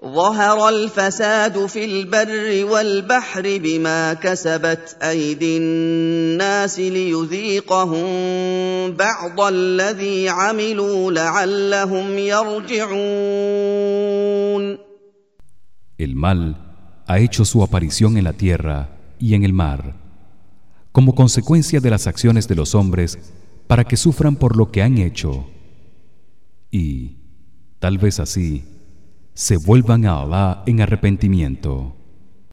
ظهر الفساد في البر والبحر بما كسبت أيدي الناس ليذيقهم بعض الذي عملوا لعلهم يرجعون. El mal ha hecho su aparición en la tierra y en el mar como consecuencia de las acciones de los hombres para que sufran por lo que han hecho y tal vez así se vuelvan a Allah en arrepentimiento.